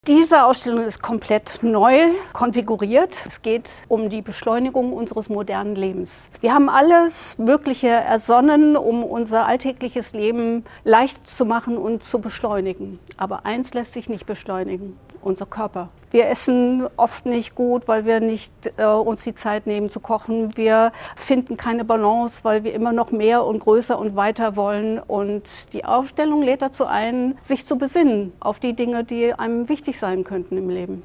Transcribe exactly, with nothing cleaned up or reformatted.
Diese Ausstellung ist komplett neu konfiguriert. Es geht um die Beschleunigung unseres modernen Lebens. Wir haben alles Mögliche ersonnen, um unser alltägliches Leben leicht zu machen und zu beschleunigen. Aber eins lässt sich nicht beschleunigen: unser Körper. Wir essen oft nicht gut, weil wir nicht äh, uns die Zeit nehmen zu kochen. Wir finden keine Balance, weil wir immer noch mehr und größer und weiter wollen. Und die Ausstellung lädt dazu ein, sich zu besinnen auf die Dinge, die einem wichtig sein könnten im Leben.